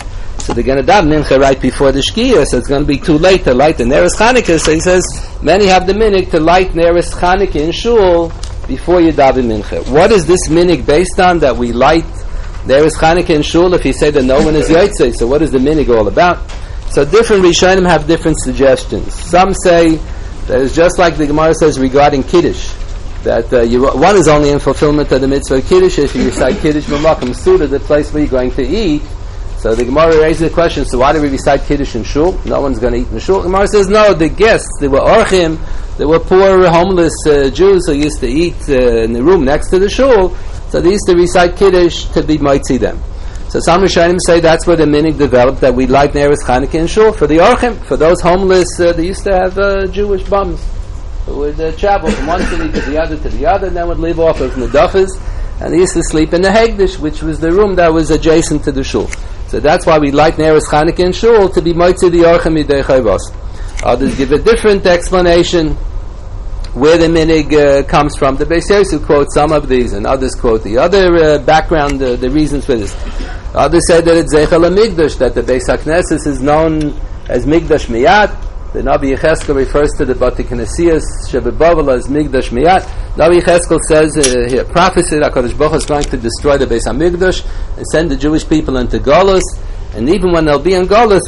So they're going to daven mincha right before the shkia, so it's going to be too late to light the Neres Chanukah. So he says, many have the minig to light Neres Chanukah in shul before you daven mincha. What is this minig based on, that we light Neres Chanukah in shul if you say that no one is yotzei? So what is the minig all about? So different Rishonim have different suggestions. Some say that it's just like the Gemara says regarding Kiddush, that uh, you, one is only in fulfillment of the mitzvah of Kiddush if you recite Kiddush b'makom suda, the place where you're going to eat. So the Gemara raises the question, so why do we recite Kiddush in shul? No one's going to eat in the shul. The Gemara says, no, the guests, they were orchim, they were poor, homeless uh, Jews who used to eat uh, in the room next to the shul, so they used to recite Kiddush to be mitzi them. So some Rishonim say that's where the minig developed, that we light Neres Chanukah in shul for the orchim, for those homeless. Uh, they used to have uh, Jewish bums who would uh, travel from one city to the other to the other, and then would leave off of Nedafas, and they used to sleep in the Hegdish, which was the room that was adjacent to the shul. So that's why we light Neres Chanukah in shul, to be mitzi the orchim midei chayvos. Others give a different explanation where the minig uh, comes from. The Beis Yosef quotes some of these, and others quote the other uh, background, uh, the reasons for this. Others say that it's Zeichel HaMikdash, that the Beis HaKnesses is known as Mikdash Miyat. The Nabi Yecheskel refers to the Bati Knesiyas Shebebavel as Mikdash Miyat. Nabi Yecheskel says uh, here, prophecy that HaKadosh Baruch Hu is going to destroy the Beis HaMikdash and send the Jewish people into Golus. And even when they'll be in Golus,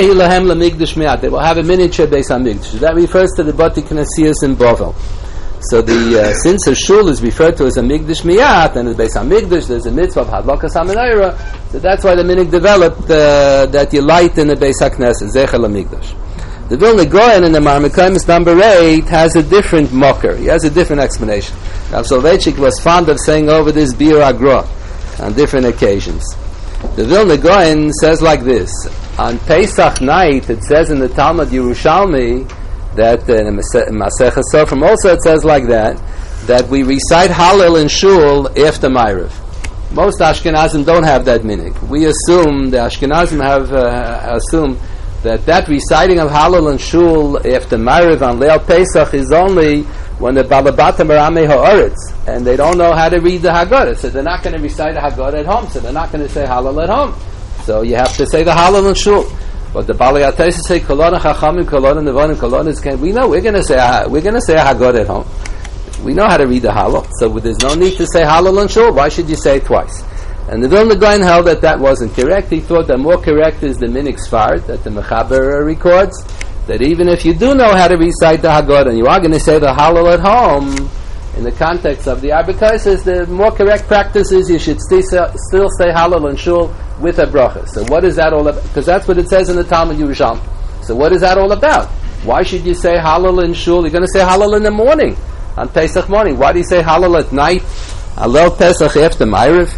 they will have a miniature Beis HaMikdash. That refers to the Bati Knesiyas in Bavel. So the uh, since a shul is referred to as a Mikdash Miyat, and the Beis HaMikdash, there's a mitzvah of Hadlakas HaMenorah, so that's why the minig developed uh, that you light in the Beis HaKnesses, Zeichel HaMikdash. The Vilna Gaon in the Marmukaimus number eight has a different mocker. He has a different explanation. Rav Soloveitchik was fond of saying over this Bir Agra on different occasions. The Vilna Gaon says like this: on Pesach night, it says in the Talmud Yerushalmi that uh, in Masechah Sofrim also it says like that, that we recite Hallel in shul after Ma'ariv. Most Ashkenazim don't have that minig. We assume, the Ashkenazim have uh, assumed that that reciting of Hallel and Shul after Ma'ariv on Leil Pesach is only when the Balabatim are Amei Ha'aretz, and they don't know how to read the Haggadah, so they're not going to recite the Haggadah at home, so they're not going to say Hallel at home. So you have to say the Hallel and Shul. But the Balei HaTosfos say Kolon Chachamim, Kolon Nevonim, Kolon is can. We know we're going to say we're going to say a Haggadah at home. We know how to read the Hallel, so there's no need to say Hallel and Shul. Why should you say it twice? And the Vilna Gaon held that that wasn't correct. He thought that more correct is the Minig Sfard that the Mechaber records, that even if you do know how to recite the Haggadah and you are going to say the Hallel at home, in the context of the Arbekaisis, the more correct practice is you should still say, still say Hallel and Shul with a bracha. So what is that all about? Because that's what it says in the Talmud Yerushalmi. So what is that all about? Why should you say Hallel and Shul? You're going to say Hallel in the morning, on Pesach morning. Why do you say Hallel at night? Hallel Pesach after Ma'ariv?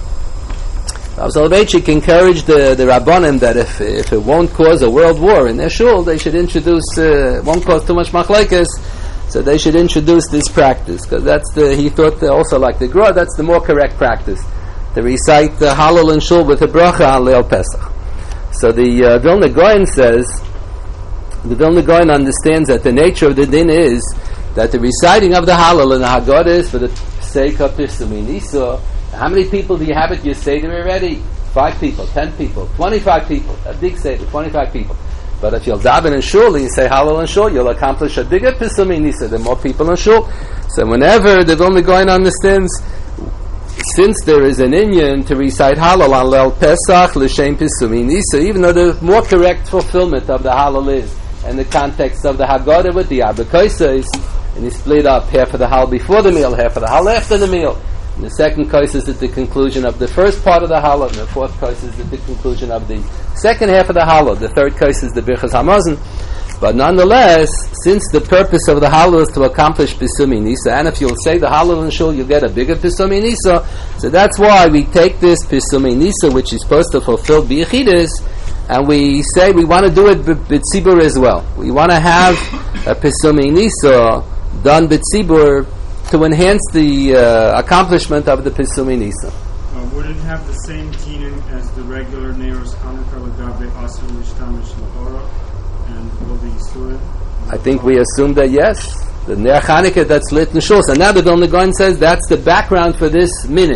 Rav Soloveitchik encouraged the, the Rabbanim that if if it won't cause a world war in their shul, they should introduce, uh, won't cause too much machlekes, so they should introduce this practice, because that's the, he thought also like the Gra, that's the more correct practice, to recite the Hallel and Shul with a bracha on Leil Pesach. So the uh, Vilna Gaon says, the Vilna Gaon understands that the nature of the din is that the reciting of the Hallel and the Haggadah is for the sake of Pisumei Nisa. How many people do you have at your Seder already? Five people, ten people, twenty-five people. A big Seder, twenty-five people. But if you'll daven in shul and you say Hallel in shul, you'll accomplish a bigger Pisumei Nisa. There are more people in shul. So whenever the Vilna Gaon understands, since there is an inyan to recite Hallel on Leil Pesach, L'Shem Pisumei Nisa, even though the more correct fulfillment of the Hallel is in the context of the Haggadah with the Arbekaisis, and you split up half of the Hallel before the meal, half of the Hallel after the meal. And the second kos is at the conclusion of the first part of the Hallel, and the fourth kos is at the conclusion of the second half of the Hallel. The third kos is the Birchas Hamazon. But nonetheless, since the purpose of the Hallel is to accomplish Pisumei Nisa, and if you'll say the Hallel in Shul, you'll get a bigger Pisumei Nisa. So that's why we take this Pisumei Nisa, which is supposed to fulfill B'Yechidus, and we say we want to do it B'Tzibur as well. We want to have a Pisumei Nisa done B'Tzibur to enhance the uh, accomplishment of the Pisumei Nisa. Uh, would it have the same teaching as the regular Neros Hanukkah L'Gabe Asur L'Shtamish L'Hora and all the Yisurim? I think we assume that yes. The Ner Hanukkah that's lit in Shul. So now the Vilna Gaon says that's the background for this minig.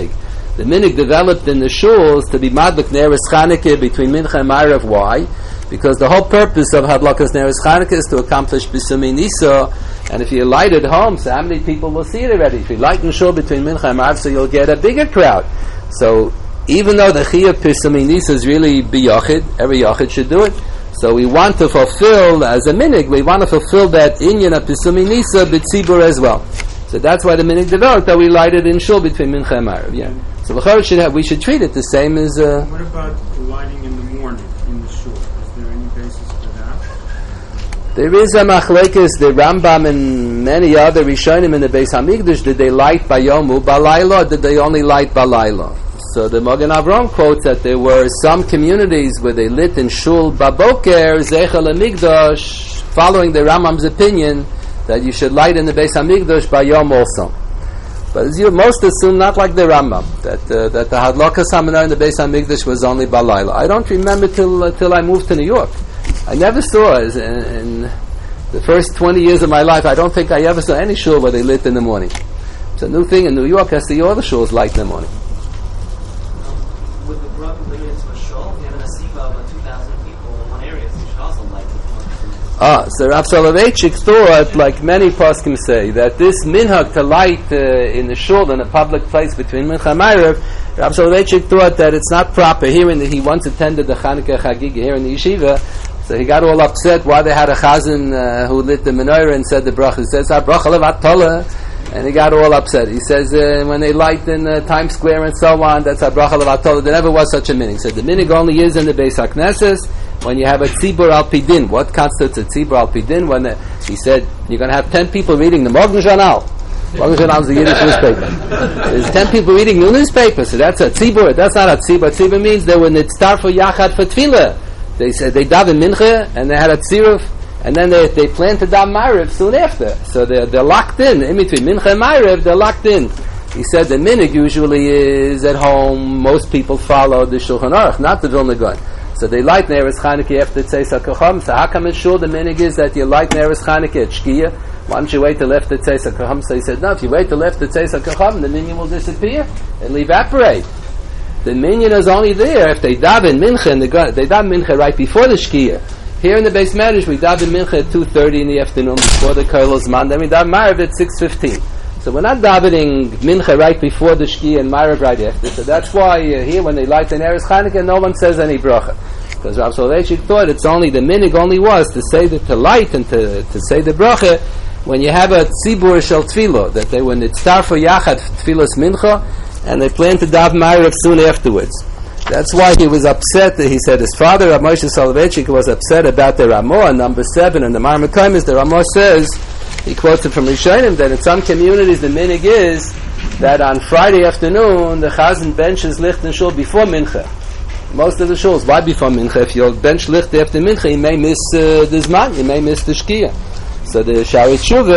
The minig developed in the shuls to be madlik neres Chanukah between Mincha and Ma'ariv. Why? Because the whole purpose of hadlakas neres Chanukah is to accomplish Bisumi Nisa. And if you light at home, so how many people will see it already? If you light in shul between Mincha and Ma'ariv, so you'll get a bigger crowd. So even though the Chiyuv Bisumi Nisa is really biyachid, every yachid should do it. So we want to fulfill, as a minig, we want to fulfill that inyan of Pisumi Nisa b'tzibur as well. So that's why the minig developed, that we light it in shul between Mincha and Ma'ariv. Yeah. So we should have, we should treat it the same as. Uh, what about lighting in the morning in the shul? Is there any basis for that? There is a machlekes, the Rambam and many other Rishonim in the Beis Hamikdash. Did they light by Yomu Balayla? Or did they only light Balayla? So the Magen Avram quotes that there were some communities where they lit in shul baboker zechel hamikdash, following the Rambam's opinion that you should light in the Beis Hamikdash by Yom also. But as you most assume, not like the Rambam, that uh, that the hadlakas hamenah in the Beis Hamikdash was only balayla. I don't remember till uh, till I moved to New York. I never saw in, in the first twenty years of my life. I don't think I ever saw any shul where they lit in the morning. It's a new thing in New York. I see all the shuls light in the morning. With the Brug limits for shul, we have an asiva of two thousand people in one area, so you should also light the Ah, so Rav Soloveitchik thought, like many poskim say, that this minhag to light uh, in the shul, in a public place between Mincha and Ma'ariv, Rav Soloveitchik thought that it's not proper. Here in the, he once attended the Chanukah Chagiga here in the yeshiva, so he got all upset why they had a chazan uh, who lit the menorah and said the bracha. He says, "Ah, bracha levat tola." And he got all upset. He says, uh, when they light in uh, Times Square and so on, that's a bracha levatol. There never was such a minig. So the minig only is in the Beis HaKnesses when you have a tzibur al pidin. What constitutes a tzibur al pidin? When the, he said, you're going to have ten people reading the Morgen Journal. Morgen Journal is the Yiddish newspaper. There's ten people reading the newspaper. So that's a tzibur. That's not a tzibur. Tzibur means they were nitztar for yachad for tefillah. They said they daven mincha and they had a tziruf. And then they they plan to daven Ma'ariv soon after. So they're, they're locked in. In between Mincha and Ma'ariv, they're locked in. He said the minig usually is at home. Most people follow the Shulchan Aruch, not the Vilna Gaon. So they light Neres Chanukah after Tzeis HaKacham. So how come in shul the minig is that you light Neres Chanukah at Shkia? Why don't you wait till after Tzeis HaKacham? So he said, no, if you wait till after Tzeis HaKacham, the minyan will disappear. It'll evaporate. The minyan is only there if they daven Mincha, and they daven Mincha right before the Shkia. Here in the Beis Medrash, we daven Mincha at two thirty in the afternoon before the Kolos Man. Then we daven Ma'ariv at six fifteen. So we're not davening Mincha right before the Shkia and Ma'ariv right after. So that's why uh, here when they light the Neres Chanukah, no one says any bracha. Because Rav Soloveitchik thought it's only, the minig only was to say the, to light and to, to say the bracha when you have a tzibur shel tefillah, that they, when it's tar for yachad tefillas Mincha, and they plan to daven Ma'ariv soon afterwards. That's why he was upset. That he said his father, Rav Moshe Soloveitchik, was upset about the Ramah, number seven, and the Mar Mekaymis. The Ramah says, he quotes it from Rishonim, that in some communities the minig is that on Friday afternoon the chazan benches licht and shul before Mincha. Most of the shuls, why before Mincha? If you'll bench licht after Mincha, you may miss uh, the Zman, you may miss the Shkia. So the Shari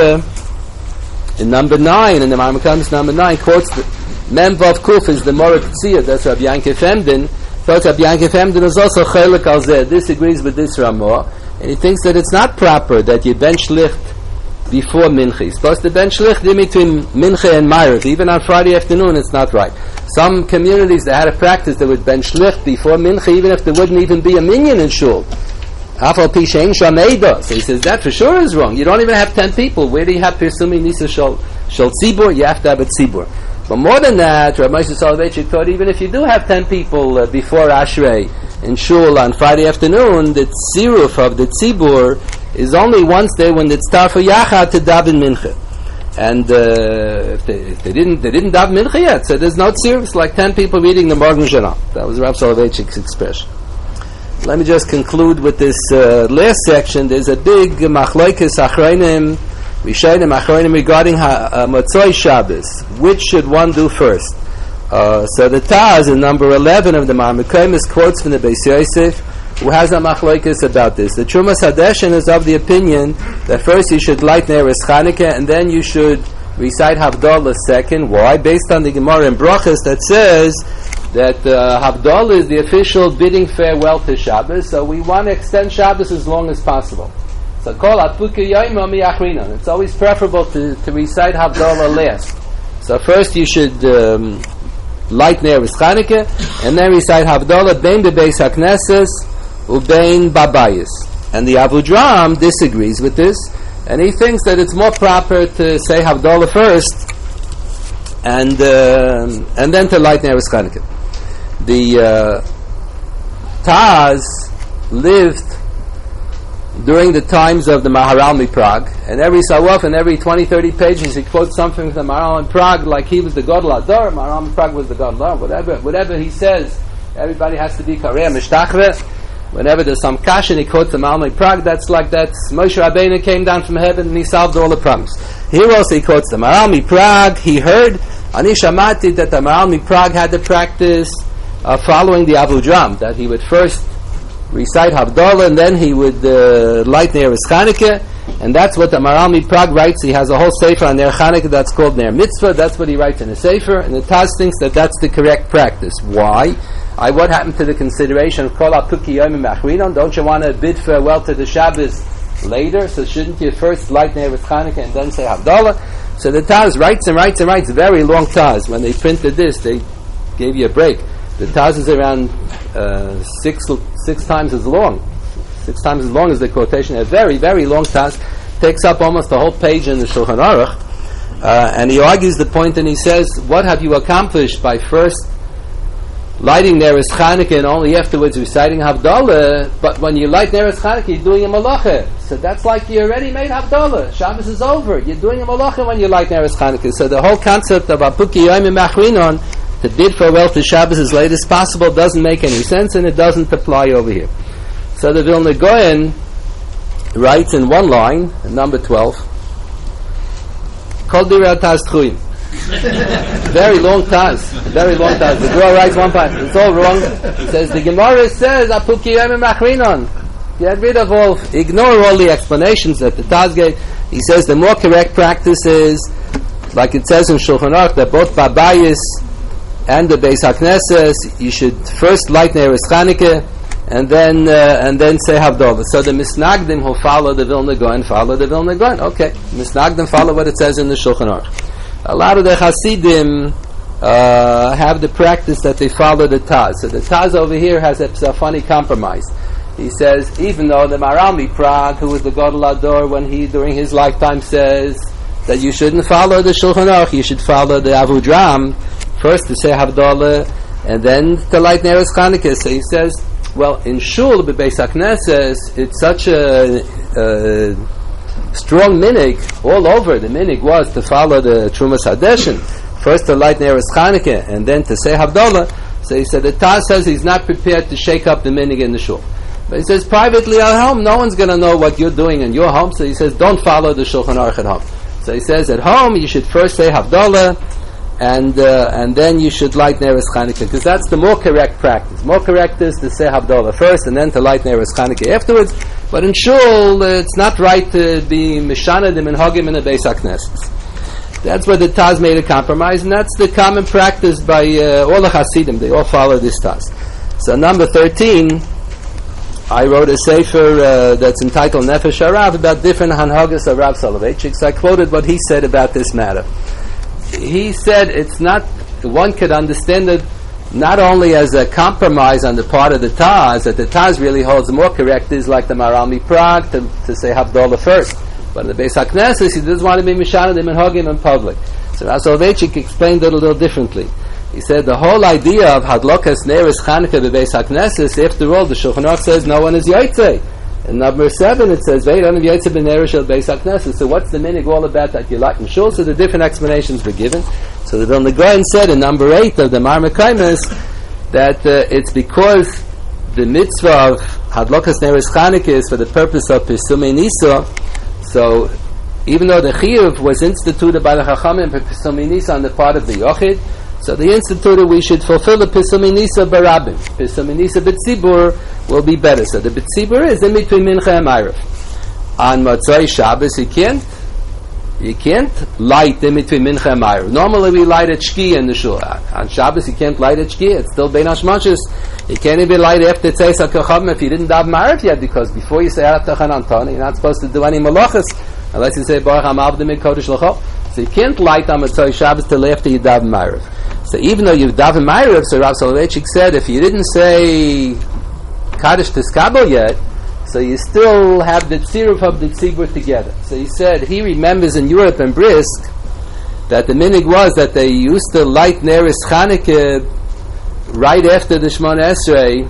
Tshuva, in number nine, in the Mar Mekaymis number nine, quotes the Mem Vav Kuf is the Morak Tzia, that's Rabbi Yankov Emden. Thought Rabbi Yankov Emden is also Chelik al Zeh, disagrees with this Ramah, and he thinks that it's not proper that you bench licht before Mincha. You're supposed to bench licht in between Mincha and Ma'ariv. Even on Friday afternoon, it's not right. Some communities, they had a practice that would bench licht before Mincha, even if there wouldn't even be a minyan in shul. Afal Pi Shein Shameida. So he says that for sure is wrong. You don't even have ten people. Where do you have Pirsumi Nisa Shal Tzibur? You have to have a Tzibur. But more than that, Rav Moshe Soloveitchik thought even if you do have ten people uh, before Ashrei in shul on Friday afternoon, the tziruf of the tzibur is only once there when it's tar for yachad to daven mincha. And uh, if, they, if they didn't, they didn't daven mincha yet, so there's no tziruf. It's like ten people reading the Morgen Journal. That was Rav Soloveitchik's expression. Let me just conclude with this uh, last section. There's a big machloikes achronim. Rishonim Achronim regarding ha, uh, Motzoi Shabbos. Which should one do first? Uh, so the Taz in number eleven of the Mar Mekaymis quotes from the Beis Yosef, who has a machlokes about this. The Trumas Hadeshin is of the opinion that first you should light Neres Chanukah and then you should recite Havdalah second. Why? Based on the Gemara in Brachos that says that uh, Havdalah is the official bidding farewell to Shabbos, so we want to extend Shabbos as long as possible. So call Atpuka Yoima Miachrinon. It's always preferable to, to recite Havdalah last. So first you should um, light Ner Chanukah, and then recite Havdalah Bein Bebeis HaKnesses Ubein Babayis. And the Avudraham disagrees with this, and he thinks that it's more proper to say Havdalah first, and uh, and then to light Ner Chanukah. The uh, Taz lived during the times of the Maharal MiPrague, and every so often, every twenty, thirty pages, he quotes something from the Maharal MiPrague, like he was the Gadol Ador, Maharal MiPrague was the Gadol Ador, whatever, whatever he says, everybody has to be Kareh Mishtachve. Whenever there's some kasha and he quotes the Maharal MiPrague, that's like that Moshe Rabbeinu came down from heaven and he solved all the problems. Here also he quotes the Maharal MiPrague. He heard, Ani Shamati, that the Maharal MiPrague had the practice of following the Avudraham, that he would first recite Havdalah, and then he would uh, light Ner Chanukah, and that's what the Maharal MiPrague writes. He has a whole sefer on Ner Chanukah that's called Ner Mitzvah. That's what he writes in a sefer, and the Taz thinks that that's the correct practice. Why? I, what happened to the consideration of Kol HaPuki Yomim Machrinon? Don't you want to bid farewell to the Shabbos later? So shouldn't you first light Ner Chanukah and then say Havdalah? So the Taz writes and writes and writes, very long Taz. When they printed this, they gave you a break. The Taz is around uh, six six times as long. Six times as long as the quotation. A very, very long Taz. Takes up almost the whole page in the Shulchan Aruch. Uh, and he argues the point, and he says, what have you accomplished by first lighting Ner Chanukah and only afterwards reciting Havdalah? But when you light Ner Chanukah, you're doing a malacha. So that's like you already made Havdalah. Shabbos is over. You're doing a malacha when you light Ner Chanukah. So the whole concept of Apuki Yomim Machrinon, to bid farewell to Shabbos as late as possible, doesn't make any sense, and it doesn't apply over here. So the Vilna Gaon writes in one line, number twelve, Kol Direi Taz Tchuim. Very long Taz. Very long Taz. The Gra writes one part. It's all wrong. He says, the Gemara says, Apuki Yomim Machrinon. Get rid of all, ignore all the explanations that the Taz gave. He says the more correct practice is, like it says in Shulchan Aruch, that both Babayis and the Beis HaKnesses, you should first light Ner Chanukah and then uh, and then say Havdalah. So the Misnagdim who follow the Vilna Gaon follow the Vilna Gaon. Okay, Misnagdim follow what it says in the Shulchan Aruch. A lot of the Hasidim uh, have the practice that they follow the Taz. So the Taz over here has a, a funny compromise. He says, even though the Maharal MiPrague, who was the Gadol Ador, when he during his lifetime says that you shouldn't follow the Shulchan Aruch, you should follow the Avudraham, first to say Havdalah, and then to light Ner Chanukah. So he says, well, in Shul, Bebeis HaKnesses, it's such a, a strong minig all over. The minig was to follow the Trumas Hadeshin, first to light Ner Chanukah, and then to say Havdalah. So he said, the Taz says he's not prepared to shake up the minig in the Shul. But he says, privately at home, no one's going to know what you're doing in your home, so he says, don't follow the Shulchan Aruch at home. So he says, at home, you should first say Havdalah, and uh, and then you should light Ner Chanukah, because that's the more correct practice. More correct is to say Havdalah first, and then to light Ner Chanukah afterwards. But in Shul, uh, it's not right to be Mishana the Minhagim in the Beis HaKnesses. That's where the Taz made a compromise, and that's the common practice by uh, all the Hasidim. They all follow this Taz. So number thirteen, I wrote a sefer uh, that's entitled Nefesh Harav about different Hanhagas of Rav Soloveitchik. So I quoted what he said about this matter. He said it's not, one could understand it not only as a compromise on the part of the Taz, that the Taz really holds more correct is like the Maharal MiPrague to, to say Havdalah first. But in the Beis HaKnesses, he doesn't want to be Mishana and Minhagim in public. So Rav Soloveitchik explained it a little differently. He said the whole idea of Hadlokas Ner Chanukah Bebeis HaKnesses, after all, the Shulchan Aruch says no one is Yotzei. In number seven it says Veiran of Yotzei B'Ner Shel Beis HaKnesses. So what's the minig all about that you like in Shul? So the different explanations were given. So the Vilna Gaon said in number eight of the Mar Mekaymes that uh, it's because the mitzvah of Hadlokas Ner Chanukah is for the purpose of Pesumei Nisa. So even though the Chiyuv was instituted by the Chachamim for Pesumei Nisa on the part of the Yochid, so the instituted we should fulfill the Pesumei Nisa Barabim. Pesumei Nisa B'tzibur will be better. So the B'tzibur is in between Mincha and Ma'ariv. On Motzai Shabbos you can't you can't light in between Mincha and Ma'ariv. Normally we light at Shkia in the Shul. On Shabbos you can't light at Shkia. It's still Bein Hashmashis. You can't even light after Tzeis HaKochavim if you didn't daven Ma'ariv yet, because before you say Arat Tachan Antoni, you're not supposed to do any malachas unless you say Baruch HaMavdim Kodesh L'chol. So you can't light on Motzai Shabbos till after you daven Ma'ariv. So even though you've daven Ma'ariv, so Rav Soloveitchik said, if you didn't say Kaddish Tiskabel yet, so you still have the tziruf of the tzibur together. So he said he remembers in Europe and Brisk that the minig was that they used to light Neris Chanukah right after the Shemona Esrei.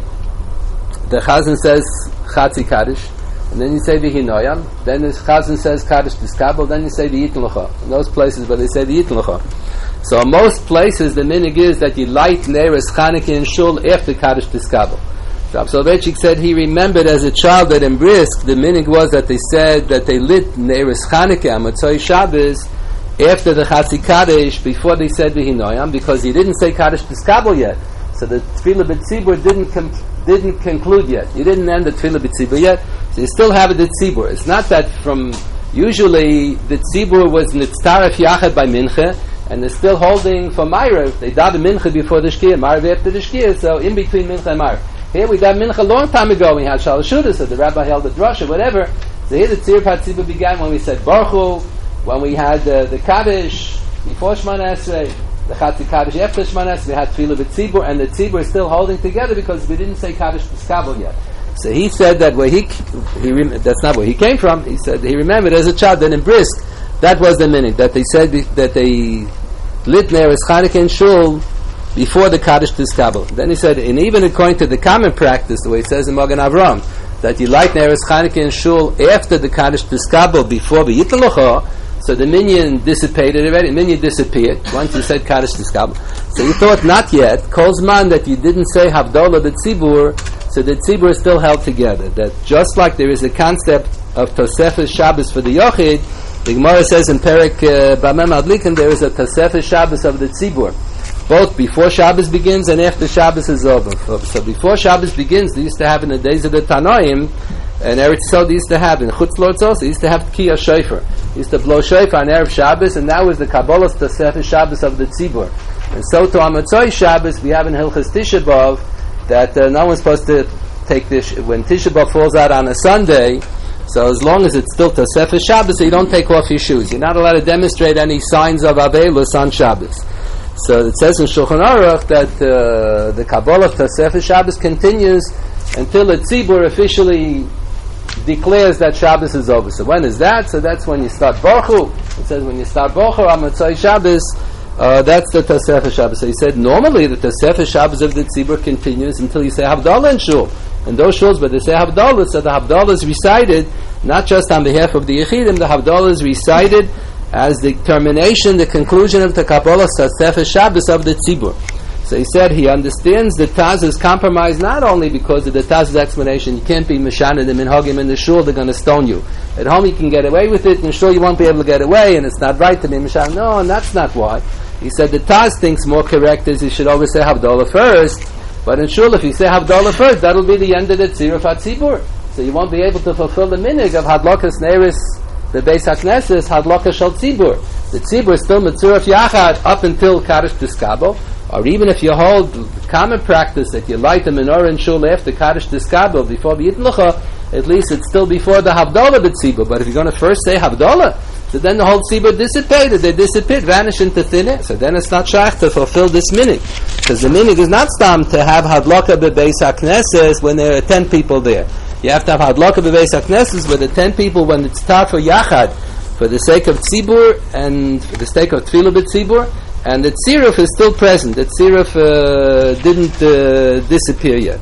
The Chazan says Chatzi Kaddish, and then you say V'hinoyam. Then the Chazan says Kaddish Tiskabel. Then you say V'yitin L'cha. In those places where they say V'yitin L'cha. So in most places the minig is that you light Neris Chanukah in Shul after Kaddish Tiskabel. Rav Soloveitchik said he remembered as a child that in Brisk the minig was that they said that they lit Neris Chanukah on Motzei Shabbos after the Chatzi Kaddish before they said V'hinoyam, because he didn't say Kaddish Tiskabel yet. So the Tefillah B'tzibur didn't com- didn't conclude yet. You didn't end the Tefillah B'tzibur yet. So you still have the Tzibur. It's not that from usually the Tzibur was Nitztaref Yachad by Mincha, and they're still holding for Ma'ariv. They daven Mincha before the Shkia, Ma'ariv after the Shkia. So in between Mincha and Ma'ariv. Here we got Mincha a long time ago. We had Shalosh Shudas, so the Rabbi held the drasha, whatever. So here the Tzir Patzibur began when we said Baruch Hu, when we had uh, the Kaddish before Shemona Esrei, the Chatzi Kaddish after Shemona Esrei, we had Tefillah B'tzibur, and the Tzibur is still holding together because we didn't say Kaddish Tiskabel yet. So he said that where he, he rem- that's not where he came from. He said he remembered as a child that in Brisk, that was the minute that they said be- that they lit Neris Chanukah in Shul before the Kaddish Tiskabel. Then he said, and even according to the common practice, the way it says in Magen Avram, that you light Neris Chanukah in Shul after the Kaddish Tiskabel before the V'yitin L'cha, so the minyan dissipated already, the minyan disappeared once you said Kaddish Tiskabel. So you thought not yet, Kolzman, that you didn't say Havdalah the Tzibur, so the Tzibur is still held together. That just like there is a concept of Tosefes Shabbos for the Yochid, the Gemara says in Perek uh, Bamem Adlikin, there is a Tosefes Shabbos of the Tzibur, both before Shabbos begins and after Shabbos is over. So before Shabbos begins, they used to have in the days of the Tanoim, and Eretz Yisrael they used to have, in Chutz La'aretz also, they used to have Tkiyah Shofar. They used to blow Shofar on Erev Shabbos, and that was the Kabbalah's Tosefes Shabbos of the Tzibur. And so to Amatzoi Shabbos, we have in Hilchas Tisha B'Av that uh, no one's supposed to take this, when Tisha B'Av falls out on a Sunday, so as long as it's still Tosefes Shabbos, so you don't take off your shoes. You're not allowed to demonstrate any signs of Aveilus on Shabbos. So it says in Shulchan Aruch that uh, the Kabbalah of Tosefes Shabbos continues until the Tzibur officially declares that Shabbos is over. So when is that? So that's when you start Baruch Hu. It says when you start Baruch Hu on Motzei Shabbos, uh, that's the Tosefes Shabbos. So he said normally the Tosefes Shabbos of the Tzibur continues until you say Havdalah in Shul. And those shuls where they say Havdalah, so the Havdalah is recited not just on behalf of the Yechidim, the Havdalah is recited as the termination, the conclusion of the Kabbalah Tosefes Shabbos of the Tzibur. So he said he understands the Taz's compromise not only because of the Taz's explanation, you can't be Mishana the Minhagim in the shul, they're going to stone you. At home you can get away with it, in the shul you won't be able to get away, and it's not right to be Mishana. No, and that's not why. He said the Taz thinks more correct is you should always say Havdalah first, but in shul if you say Havdalah first, that'll be the end of the Tzir of HaTzibur. So you won't be able to fulfill the minig of Hadlakas Neris, the Beis HaKnesses, Hadlakas Shal Tzibur. The Tzibur is still Mitzurah Yachad up until Kaddish Tiskabel. Or even if you hold common practice that you light the menorah in shul after Kaddish Tiskabel before the V'yitin L'cha, at least it's still before the Havdalah B'tzibur. But if you're going to first say Havdalah, so then the whole tzibur dissipated, they disappeared, vanished into thin air. So then it's not shaykh to fulfill this minig. Because the minig is not stam to have Hadlaka B'beis HaKnesses when there are ten people there. You have to have Hadlaka B'beis HaKnesses where the ten people, when it's tar for Yachad, for the sake of tzibur and for the sake of Tefillah B'tzibur, and the tziruf is still present. The tziruf uh, didn't uh, disappear yet.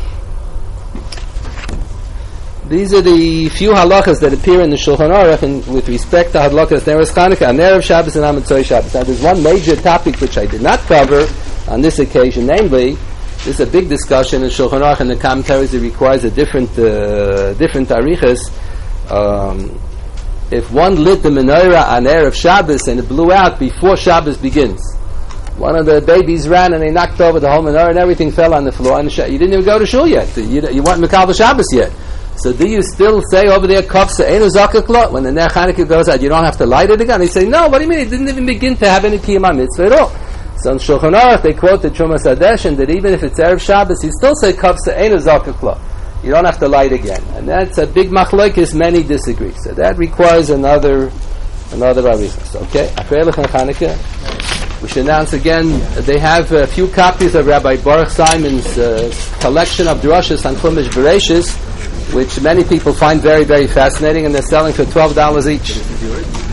These are the few halachas that appear in the Shulchan Aruch and with respect to halachas Neres Chanukah, and Erev Shabbos and Amatzoi Shabbos. Now there's one major topic which I did not cover on this occasion, namely, this is a big discussion in Shulchan Aruch and the commentaries. It requires a different uh, different tarichas. Um, if one lit the menorah on Erev Shabbos and it blew out before Shabbos begins, one of the babies ran and they knocked over the whole menorah and everything fell on the floor, and the you didn't even go to shul yet. You, you weren't Mekabel Shabbos yet. So do you still say over there, Kafsa Einu Zakakla, when the Ner Chanukah goes out, you don't have to light it again? They say, no, what do you mean? It didn't even begin to have any Kiyam Mitzvah at all. So in Shulchan Aruch, they quote the Trumas Hadeshin that even if it's Erev Shabbos, you still say Kafsa Einu Zakakla. You don't have to light again. And that's a big machlokes, many disagree. So that requires another, another Arichas. Okay? After Elechan Chanukah. We should announce again, they have a few copies of Rabbi Baruch Simon's uh, collection of drashas on Chumash Bereshis, which many people find very, very fascinating, and they're selling for twelve dollars each.